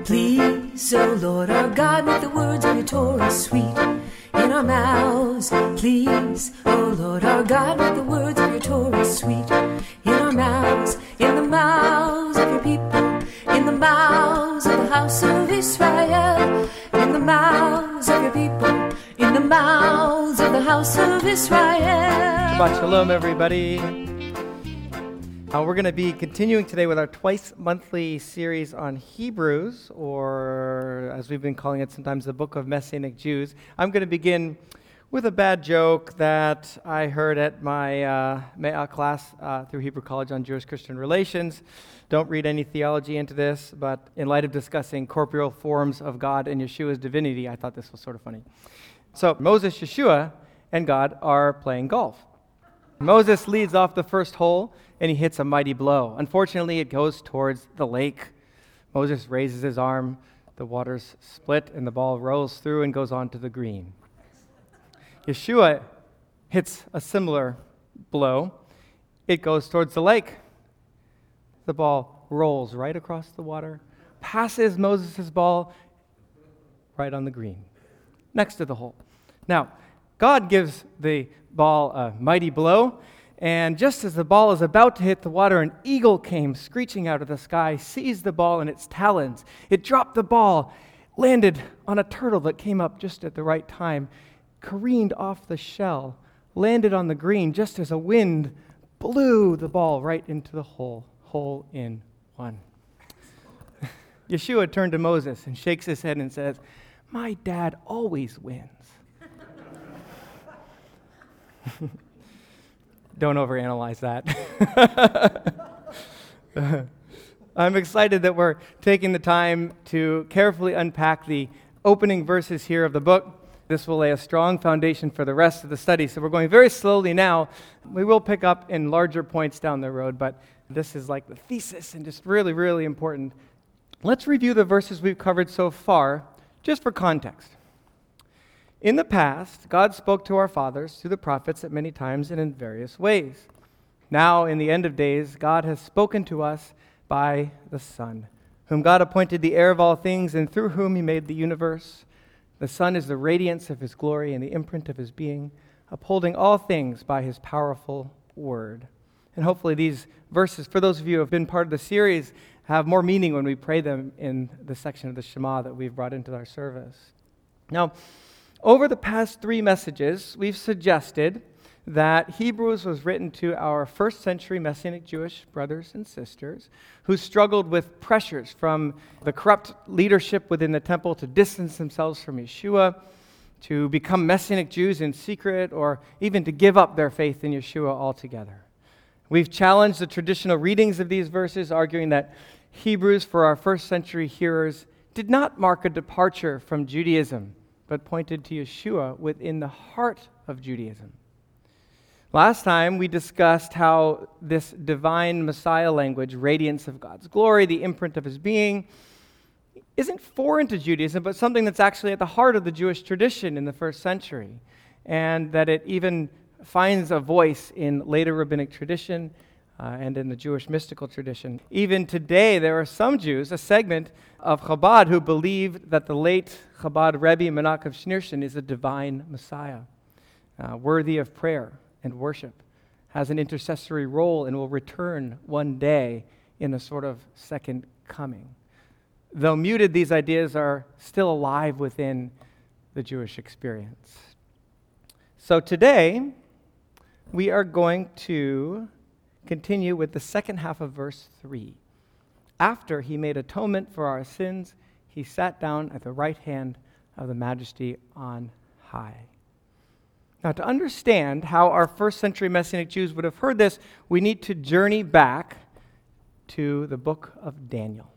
Please, O Lord our God, make the words of your Torah sweet in our mouths. Please, O Lord our God, make the words of your Torah sweet in our mouths, in the mouths of your people, in the mouths of the house of Israel, in the mouths of your people, in the mouths of the house of Israel. Shabbat Shalom, everybody. We're going to be continuing today with our twice-monthly series on Hebrews, or as we've been calling it sometimes, the Book of Messianic Jews. I'm going to begin with a bad joke that I heard at my Me'ah class through Hebrew College on Jewish-Christian relations. Don't read any theology into this, but in light of discussing corporeal forms of God and Yeshua's divinity, I thought this was sort of funny. So Moses, Yeshua, and God are playing golf. Moses leads off the first hole, and he hits a mighty blow. Unfortunately, it goes towards the lake. Moses raises his arm, the waters split, and the ball rolls through and goes on to the green. Yeshua hits a similar blow. It goes towards the lake. The ball rolls right across the water, passes Moses' ball right on the green, next to the hole. Now, God gives the ball a mighty blow, and just as the ball is about to hit the water, an eagle came screeching out of the sky, seized the ball in its talons. It dropped the ball, landed on a turtle that came up just at the right time, careened off the shell, landed on the green just as a wind blew the ball right into the hole in one. Yeshua turned to Moses and shakes his head and says, "My dad always wins." Don't overanalyze that. I'm excited that we're taking the time to carefully unpack the opening verses here of the book. This will lay a strong foundation for the rest of the study. So we're going very slowly now. We will pick up in larger points down the road, but this is like the thesis and just really, really important. Let's review the verses we've covered so far, just for context. In the past, God spoke to our fathers through the prophets at many times and in various ways. Now, in the end of days, God has spoken to us by the Son, whom God appointed the heir of all things and through whom he made the universe. The Son is the radiance of his glory and the imprint of his being, upholding all things by his powerful word. And hopefully these verses, for those of you who have been part of the series, have more meaning when we pray them in the section of the Shema that we've brought into our service. Now, over the past 3 messages, we've suggested that Hebrews was written to our first century Messianic Jewish brothers and sisters who struggled with pressures from the corrupt leadership within the temple to distance themselves from Yeshua, to become Messianic Jews in secret, or even to give up their faith in Yeshua altogether. We've challenged the traditional readings of these verses, arguing that Hebrews, for our first century hearers, did not mark a departure from Judaism, but pointed to Yeshua within the heart of Judaism. Last time, we discussed how this divine Messiah language, radiance of God's glory, the imprint of his being, isn't foreign to Judaism, but something that's actually at the heart of the Jewish tradition in the first century, and that it even finds a voice in later rabbinic tradition and in the Jewish mystical tradition. Even today, there are some Jews, a segment of Chabad, who believe that the late Chabad Rebbe Menachem Schneerson is a divine Messiah, worthy of prayer and worship, has an intercessory role, and will return one day in a sort of second coming. Though muted, these ideas are still alive within the Jewish experience. So today, we are going to continue with the second half of verse 3. After he made atonement for our sins, he sat down at the right hand of the Majesty on high. Now, to understand how our first century Messianic Jews would have heard this, we need to journey back to the book of Daniel.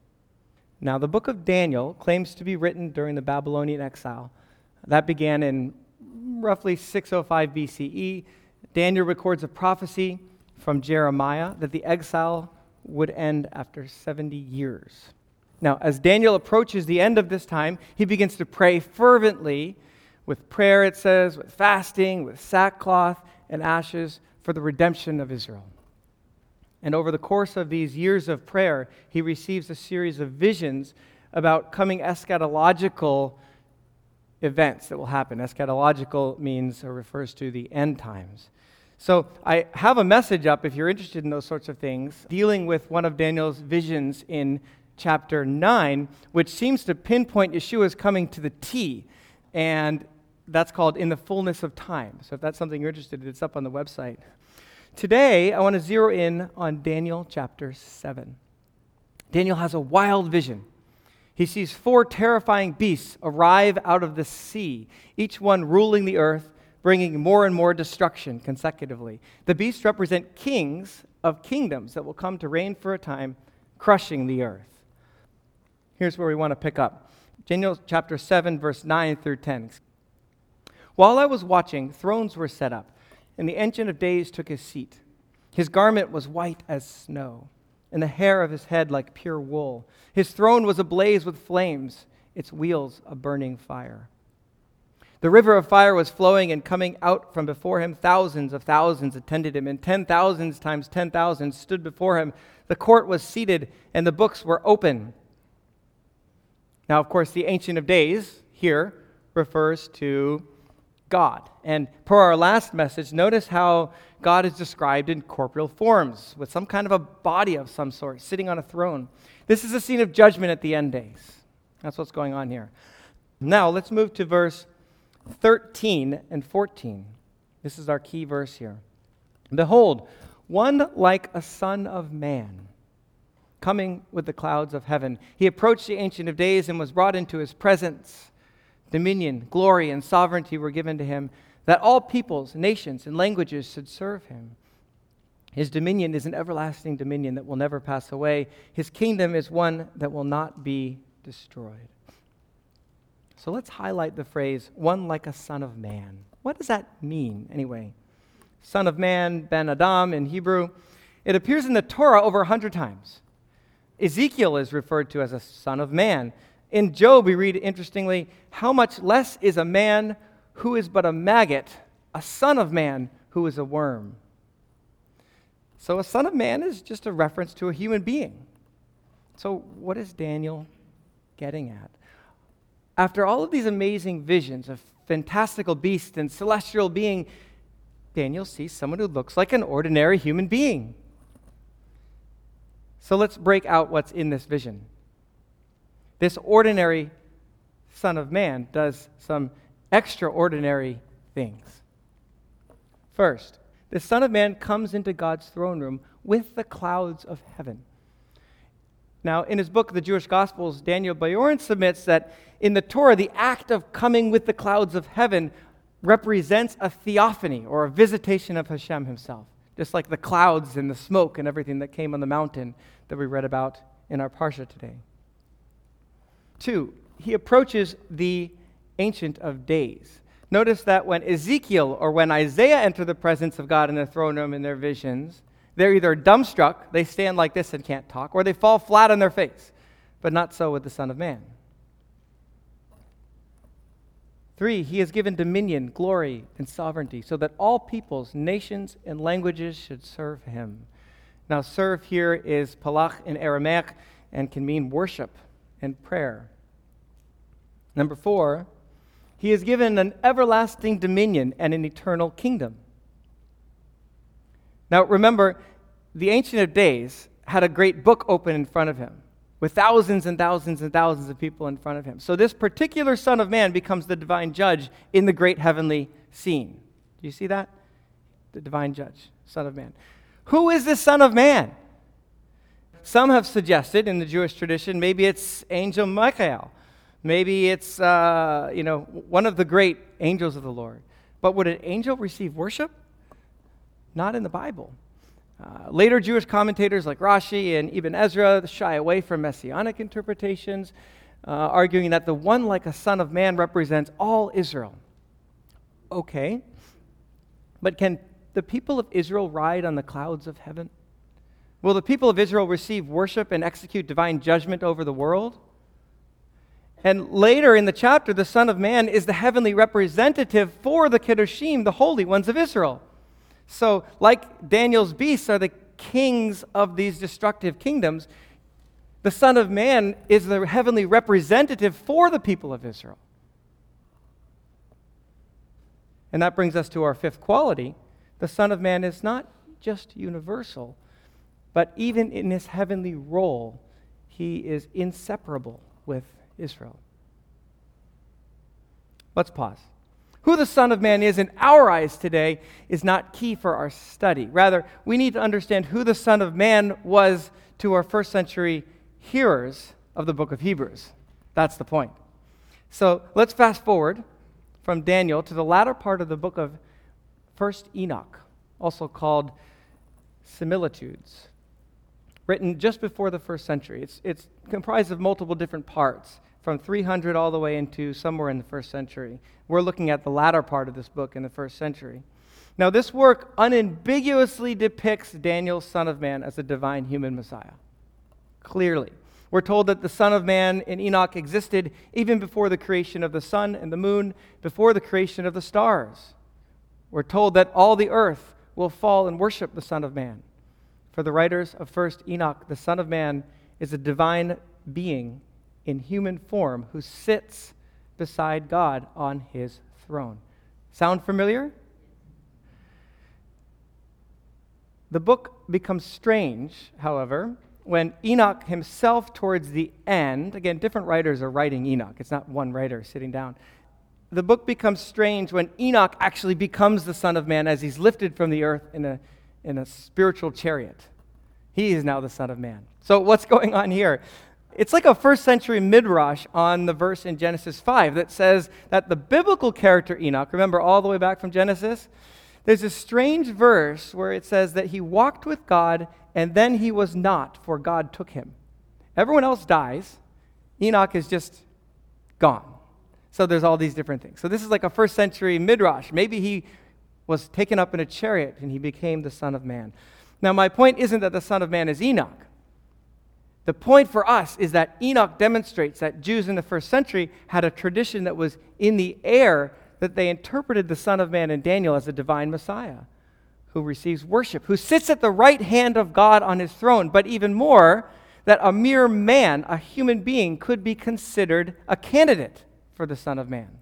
Now, the book of Daniel claims to be written during the Babylonian exile. That began in roughly 605 BCE. Daniel records a prophecy from Jeremiah that the exile would end after 70 years. Now, as Daniel approaches the end of this time, he begins to pray fervently with prayer, it says, with fasting, with sackcloth and ashes for the redemption of Israel. And over the course of these years of prayer, he receives a series of visions about coming eschatological events that will happen. Eschatological means or refers to the end times. So I have a message up if you're interested in those sorts of things, dealing with one of Daniel's visions in chapter 9, which seems to pinpoint Yeshua's coming to the T, and that's called In the Fullness of Time. So if that's something you're interested in, it's up on the website. Today, I want to zero in on Daniel chapter 7. Daniel has a wild vision. He sees 4 terrifying beasts arrive out of the sea, each one ruling the earth, bringing more and more destruction consecutively. The beasts represent kings of kingdoms that will come to reign for a time, crushing the earth. Here's where we want to pick up. Daniel chapter 7, verse 9 through 10. While I was watching, thrones were set up, and the Ancient of Days took his seat. His garment was white as snow, and the hair of his head like pure wool. His throne was ablaze with flames, its wheels a burning fire. The river of fire was flowing and coming out from before him. Thousands of thousands attended him, and 10,000s times 10,000 stood before him. The court was seated, and the books were open. Now, of course, the Ancient of Days here refers to God. And per our last message, notice how God is described in corporeal forms, with some kind of a body of some sort, sitting on a throne. This is a scene of judgment at the end days. That's what's going on here. Now, let's move to verse 13 and 14. This is our key verse here. Behold, one like a son of man, coming with the clouds of heaven. He approached the Ancient of Days and was brought into his presence. Dominion, glory, and sovereignty were given to him, that all peoples, nations, and languages should serve him. His dominion is an everlasting dominion that will never pass away. His kingdom is one that will not be destroyed. So let's highlight the phrase, one like a son of man. What does that mean, anyway? Son of man, Ben Adam in Hebrew. It appears in the Torah over 100 times. Ezekiel is referred to as a son of man. In Job, we read, interestingly, how much less is a man who is but a maggot, a son of man who is a worm. So a son of man is just a reference to a human being. So what is Daniel getting at? After all of these amazing visions of fantastical beasts and celestial being, Daniel sees someone who looks like an ordinary human being. So let's break out what's in this vision. This ordinary Son of Man does some extraordinary things. First, the Son of Man comes into God's throne room with the clouds of heaven. Now, in his book, The Jewish Gospels, Daniel Bayoran submits that in the Torah, the act of coming with the clouds of heaven represents a theophany or a visitation of Hashem himself, just like the clouds and the smoke and everything that came on the mountain that we read about in our Parsha today. 2, he approaches the Ancient of Days. Notice that when Ezekiel or when Isaiah enter the presence of God in the throne room in their visions, they're either dumbstruck, they stand like this and can't talk, or they fall flat on their face. But not so with the Son of Man. 3, he is given dominion, glory, and sovereignty, so that all peoples, nations, and languages should serve him. Now, serve here is palach in Aramaic and can mean worship and prayer. 4, he is given an everlasting dominion and an eternal kingdom. Now, remember, the Ancient of Days had a great book open in front of him with thousands and thousands and thousands of people in front of him. So this particular Son of Man becomes the divine judge in the great heavenly scene. Do you see that? The divine judge, Son of Man. Who is this Son of Man? Some have suggested in the Jewish tradition, maybe it's Angel Michael. Maybe it's, one of the great angels of the Lord. But would an angel receive worship? Not in the Bible. Later Jewish commentators like Rashi and Ibn Ezra shy away from messianic interpretations, arguing that the one like a Son of Man represents all Israel. Okay, but can the people of Israel ride on the clouds of heaven? Will the people of Israel receive worship and execute divine judgment over the world? And later in the chapter, the Son of Man is the heavenly representative for the Kedoshim, the holy ones of Israel. So, like Daniel's beasts are the kings of these destructive kingdoms, The Son of Man is the heavenly representative for the people of Israel. And that brings us to our fifth quality. The Son of Man is not just universal, but even in his heavenly role, he is inseparable with Israel. Let's pause. Who the Son of Man is in our eyes today is not key for our study. Rather, we need to understand who the Son of Man was to our first century hearers of the book of Hebrews. That's the point. So let's fast forward from Daniel to the latter part of the book of 1st Enoch, also called Similitudes, written just before the first century. It's comprised of multiple different parts, from 300 all the way into somewhere in the first century. We're looking at the latter part of this book in the first century. Now, this work unambiguously depicts Daniel, Son of Man, as a divine human Messiah. Clearly. We're told that the Son of Man in Enoch existed even before the creation of the sun and the moon, before the creation of the stars. We're told that all the earth will fall and worship the Son of Man. For the writers of 1st Enoch, the Son of Man is a divine being in human form who sits beside God on his throne. Sound familiar? The book becomes strange, however, when Enoch himself towards the end, again, different writers are writing Enoch. It's not one writer sitting down. The book becomes strange when Enoch actually becomes the Son of Man as he's lifted from the earth in a spiritual chariot. He is now the Son of Man. So what's going on here? It's like a first century midrash on the verse in Genesis 5 that says that the biblical character Enoch, remember all the way back from Genesis, there's a strange verse where it says that he walked with God and then he was not, for God took him. Everyone else dies. Enoch is just gone. So there's all these different things. So this is like a first century midrash. Maybe he was taken up in a chariot and he became the Son of Man. Now, my point isn't that the Son of Man is Enoch. The point for us is that Enoch demonstrates that Jews in the first century had a tradition that was in the air, that they interpreted the Son of Man in Daniel as a divine Messiah who receives worship, who sits at the right hand of God on his throne, but even more, that a mere man, a human being, could be considered a candidate for the Son of Man.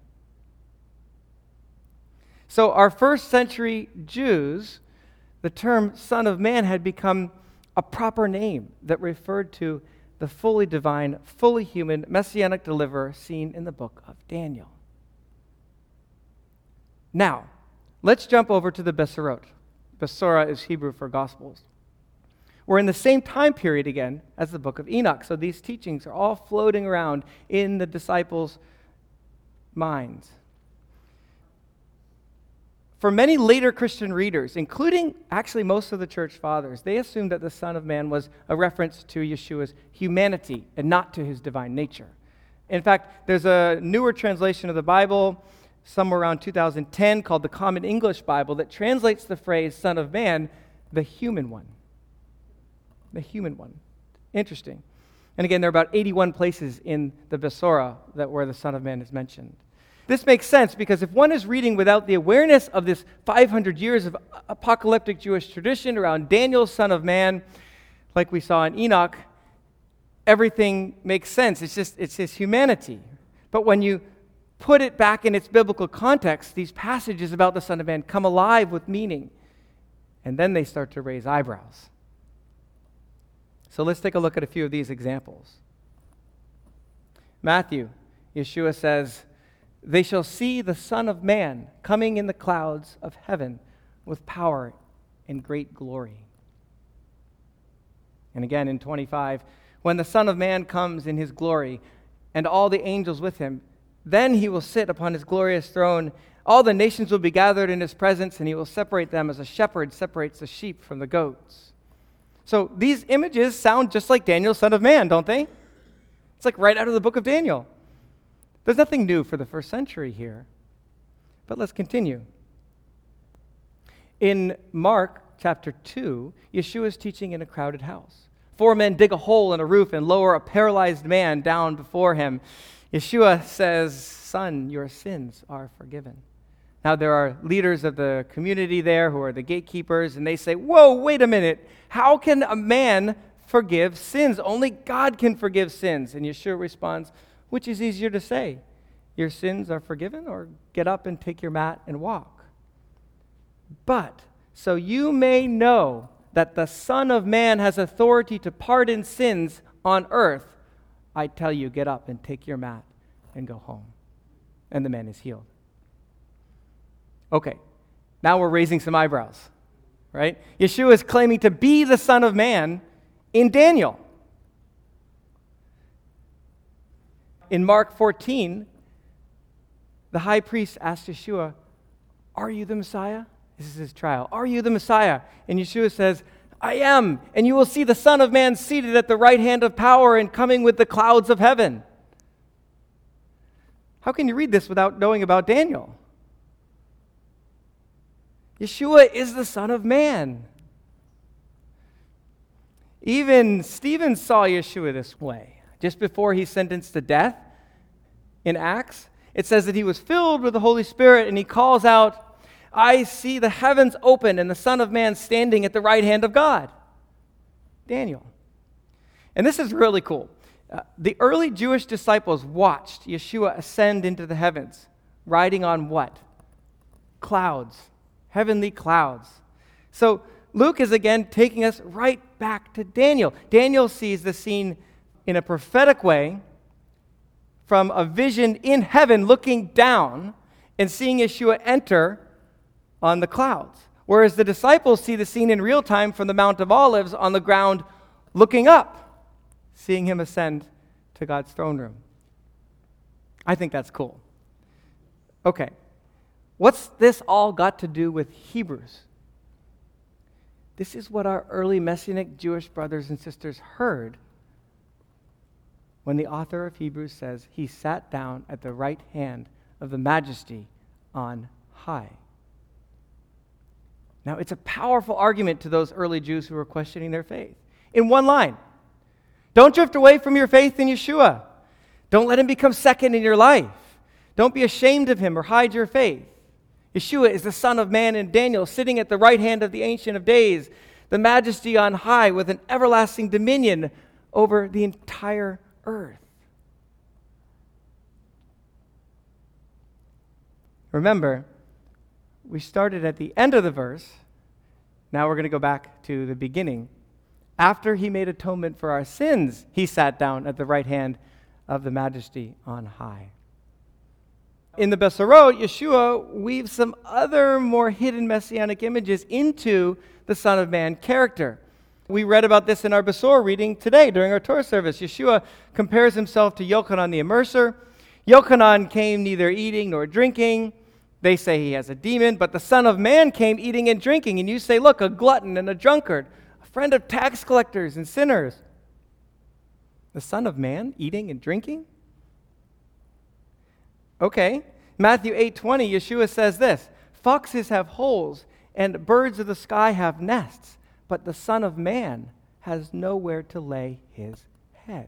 So our first century Jews, the term Son of Man had become a proper name that referred to the fully divine, fully human, messianic deliverer seen in the book of Daniel. Now, let's jump over to the Besorot. Besorah is Hebrew for Gospels. We're in the same time period again as the book of Enoch, so these teachings are all floating around in the disciples' minds. For many later Christian readers, including actually most of the church fathers, they assumed that the Son of Man was a reference to Yeshua's humanity and not to his divine nature. In fact, there's a newer translation of the Bible, somewhere around 2010, called the Common English Bible, that translates the phrase Son of Man, the human one. The human one. Interesting. And again, there are about 81 places in the Besorah where the Son of Man is mentioned. This makes sense because if one is reading without the awareness of this 500 years of apocalyptic Jewish tradition around Daniel, Son of Man, like we saw in Enoch, everything makes sense. It's his humanity. But when you put it back in its biblical context, these passages about the Son of Man come alive with meaning. And then they start to raise eyebrows. So let's take a look at a few of these examples. Matthew, Yeshua says, "They shall see the Son of Man coming in the clouds of heaven with power and great glory." And again in 25, "When the Son of Man comes in his glory and all the angels with him, then he will sit upon his glorious throne. All the nations will be gathered in his presence, and he will separate them as a shepherd separates the sheep from the goats." So these images sound just like Daniel, Son of Man, don't they? It's like right out of the book of Daniel. There's nothing new for the first century here. But let's continue. In Mark chapter 2, Yeshua is teaching in a crowded house. 4 men dig a hole in a roof and lower a paralyzed man down before him. Yeshua says, "Son, your sins are forgiven." Now, there are leaders of the community there who are the gatekeepers, and they say, "Whoa, wait a minute. How can a man forgive sins. Only God can forgive sins. And Yeshua responds, which is easier to say? Your sins are forgiven, or get up and take your mat and walk? But so you may know that the Son of Man has authority to pardon sins on earth, I tell you, get up and take your mat and go home. And the man is healed. Okay, now we're raising some eyebrows, right? Yeshua is claiming to be the Son of Man in Daniel. In Mark 14, the high priest asked Yeshua, are you the Messiah? This is his trial. Are you the Messiah? And Yeshua says, I am, and you will see the Son of Man seated at the right hand of power and coming with the clouds of heaven. How can you read this without knowing about Daniel? Yeshua is the Son of Man. Even Stephen saw Yeshua this way. Just before he's sentenced to death in Acts, it says that he was filled with the Holy Spirit, and he calls out, I see the heavens open and the Son of Man standing at the right hand of God. Daniel. And this is really cool. The early Jewish disciples watched Yeshua ascend into the heavens, riding on what? Clouds. Heavenly clouds. So Luke is again taking us right back to Daniel. Daniel sees the scene in a prophetic way from a vision in heaven looking down and seeing Yeshua enter on the clouds. Whereas the disciples see the scene in real time from the Mount of Olives on the ground looking up, seeing him ascend to God's throne room. I think that's cool. Okay. What's this all got to do with Hebrews? This is what our early Messianic Jewish brothers and sisters heard when the author of Hebrews says he sat down at the right hand of the Majesty on high. Now, it's a powerful argument to those early Jews who were questioning their faith. In one line, don't drift away from your faith in Yeshua. Don't let him become second in your life. Don't be ashamed of him or hide your faith. Yeshua is the Son of Man in Daniel, sitting at the right hand of the Ancient of Days, the Majesty on high with an everlasting dominion over the entire earth. Remember, we started at the end of the verse. Now we're going to go back to the beginning. After he made atonement for our sins, he sat down at the right hand of the Majesty on high. In the Besorot, Yeshua weaves some other more hidden messianic images into the Son of Man character. We read about this in our Besor reading today during our Torah service. Yeshua compares himself to Yochanan the Immerser. Yochanan came neither eating nor drinking. They say he has a demon, but the Son of Man came eating and drinking. And you say, look, a glutton and a drunkard, a friend of tax collectors and sinners. The Son of Man eating and drinking? Okay, Matthew 8:20, Yeshua says this, foxes have holes and birds of the sky have nests, but the Son of Man has nowhere to lay his head.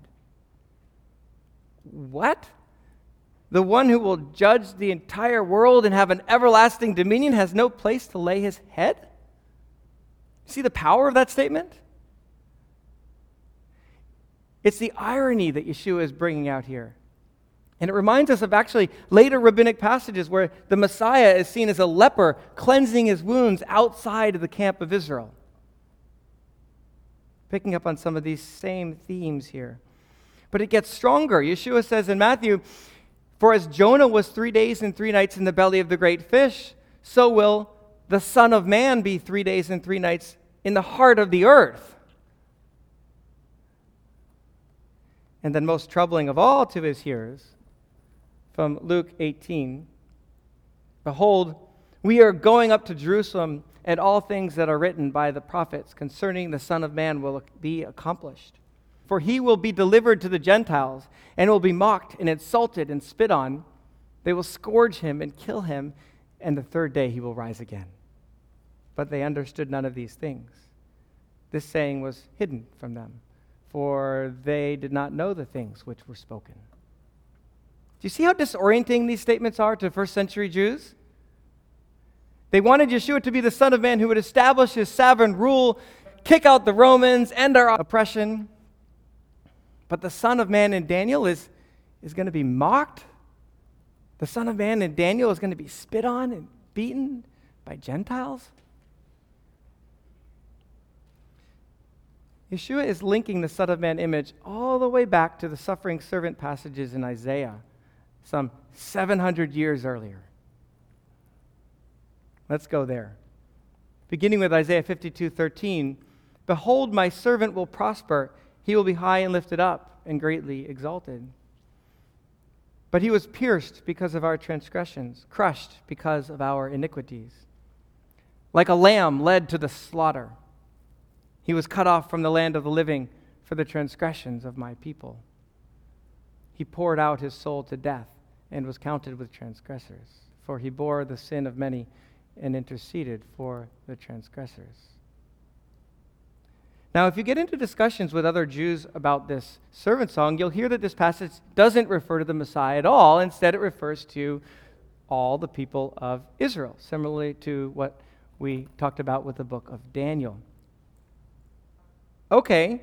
What? The one who will judge the entire world and have an everlasting dominion has no place to lay his head? See the power of that statement? It's the irony that Yeshua is bringing out here. And it reminds us of actually later rabbinic passages where the Messiah is seen as a leper cleansing his wounds outside of the camp of Israel. Picking up on some of these same themes here. But it gets stronger. Yeshua says in Matthew, for as Jonah was 3 days and 3 nights in the belly of the great fish, so will the Son of Man be 3 days and 3 nights in the heart of the earth. And then most troubling of all to his hearers, from Luke 18, behold, we are going up to Jerusalem, and all things that are written by the prophets concerning the Son of Man will be accomplished. For he will be delivered to the Gentiles, and will be mocked and insulted and spit on. They will scourge him and kill him, and the third day he will rise again. But they understood none of these things. This saying was hidden from them, for they did not know the things which were spoken. Do you see how disorienting these statements are to first century Jews? They wanted Yeshua to be the Son of Man who would establish his sovereign rule, kick out the Romans, end our oppression. But the Son of Man in Daniel is going to be mocked. The Son of Man in Daniel is going to be spit on and beaten by Gentiles. Yeshua is linking the Son of Man image all the way back to the suffering servant passages in Isaiah, some 700 years earlier. Let's go there. Beginning with Isaiah 52:13, "Behold, my servant will prosper. He will be high and lifted up and greatly exalted. But he was pierced because of our transgressions, crushed because of our iniquities. Like a lamb led to the slaughter, he was cut off from the land of the living for the transgressions of my people. He poured out his soul to death and was counted with transgressors, for he bore the sin of many and interceded for the transgressors." Now, if you get into discussions with other Jews about this servant song, you'll hear that this passage doesn't refer to the Messiah at all. Instead, it refers to all the people of Israel, similarly to what we talked about with the book of Daniel. Okay,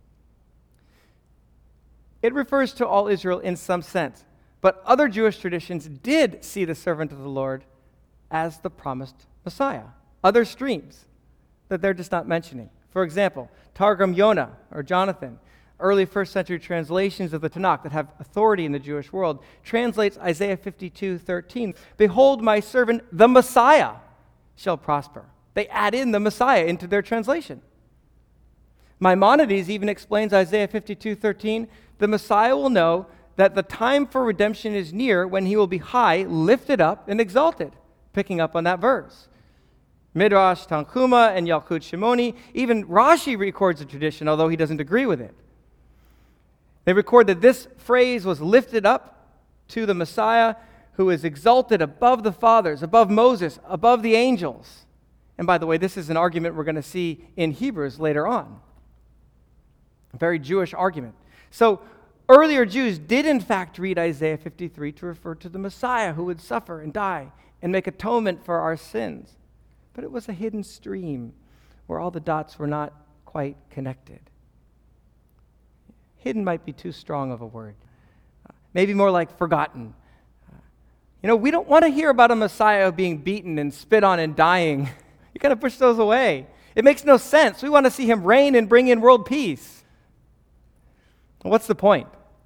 it refers to all Israel in some sense, but other Jewish traditions did see the servant of the Lord as the promised Messiah. Other streams that they're just not mentioning. For example, Targum Yonah, or Jonathan, early first century translations of the Tanakh that have authority in the Jewish world, translates Isaiah 52:13. "Behold, my servant, the Messiah, shall prosper." They add in the Messiah into their translation. Maimonides even explains Isaiah 52:13, "The Messiah will know that the time for redemption is near when he will be high, lifted up, and exalted," picking up on that verse. Midrash Tanchuma and Yalkut Shimoni, even Rashi records the tradition, although he doesn't agree with it. They record that this phrase was lifted up to the Messiah who is exalted above the fathers, above Moses, above the angels. And by the way, this is an argument we're going to see in Hebrews later on. A very Jewish argument. So earlier Jews did in fact read Isaiah 53 to refer to the Messiah who would suffer and die and make atonement for our sins. But it was a hidden stream where all the dots were not quite connected. Hidden might be too strong of a word. Maybe more like forgotten. We don't want to hear about a Messiah being beaten and spit on and dying. You kind of push those away. It makes no sense. We want to see him reign and bring in world peace. What's the point?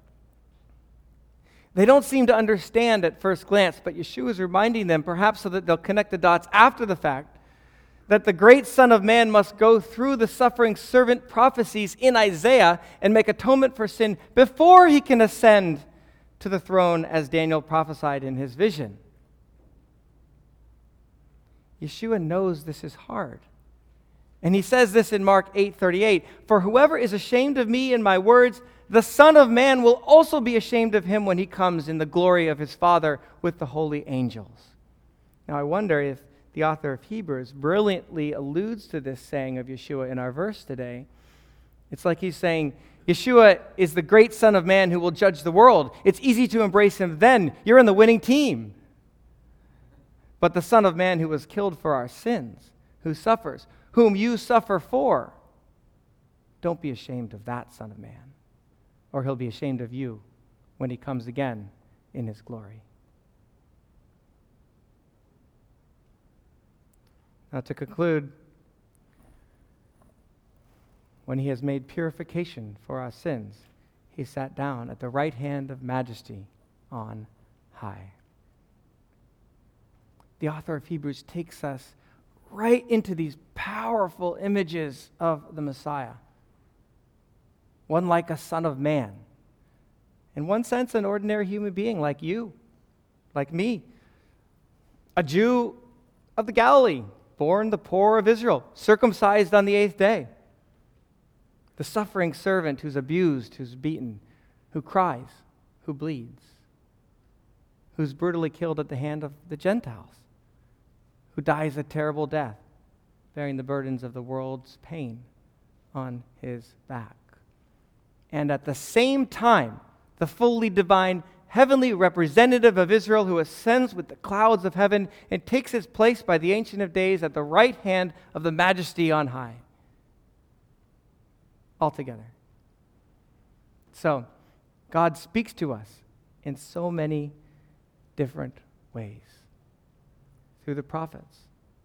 They don't seem to understand at first glance, but Yeshua is reminding them, perhaps so that they'll connect the dots after the fact, that the great Son of Man must go through the suffering servant prophecies in Isaiah and make atonement for sin before he can ascend to the throne as Daniel prophesied in his vision. Yeshua knows this is hard. And he says this in Mark 8:38, "For whoever is ashamed of me and my words, the Son of Man will also be ashamed of him when he comes in the glory of his Father with the holy angels." Now I wonder if the author of Hebrews brilliantly alludes to this saying of Yeshua in our verse today. It's like he's saying, Yeshua is the great Son of Man who will judge the world. It's easy to embrace him then. You're in the winning team. But the Son of Man who was killed for our sins, who suffers, whom you suffer for, don't be ashamed of that Son of Man, or he'll be ashamed of you when he comes again in his glory. Now, to conclude, when he has made purification for our sins, he sat down at the right hand of majesty on high. The author of Hebrews takes us right into these powerful images of the Messiah. One like a son of man. In one sense, an ordinary human being like you, like me. A Jew of the Galilee, born the poor of Israel, circumcised on the 8th day. The suffering servant who's abused, who's beaten, who cries, who bleeds, who's brutally killed at the hand of the Gentiles, who dies a terrible death, bearing the burdens of the world's pain on his back. And at the same time, the fully divine heavenly representative of Israel who ascends with the clouds of heaven and takes his place by the Ancient of Days at the right hand of the Majesty on high. altogether. So, God speaks to us in so many different ways. Through the prophets,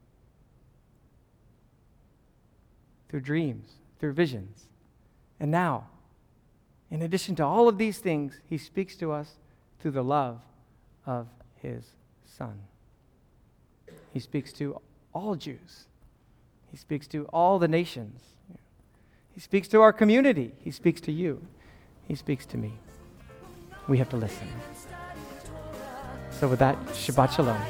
through dreams, through visions. And now, in addition to all of these things, he speaks to us through the love of his Son. He speaks to all Jews. He speaks to all the nations. He speaks to our community. He speaks to you. He speaks to me. We have to listen. So with that, Shabbat Shalom.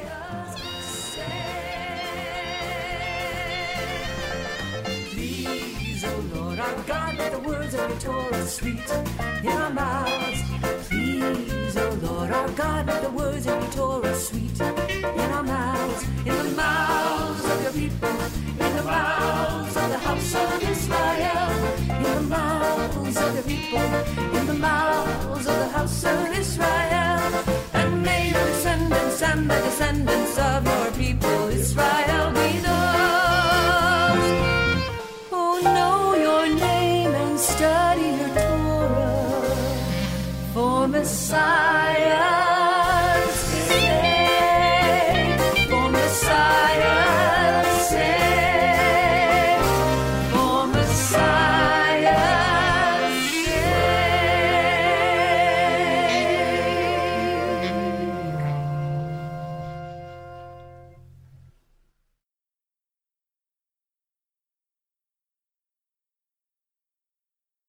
Please, oh Lord our God, let the words of your Torah sweet in our mouths. Please, oh Lord our God, let the words of your Torah sweet in our mouths, in the mouths of your people, in the mouths of the house of Israel, in the mouths of your people, in the mouths of the house of Israel, and may your descendants and the descendants of your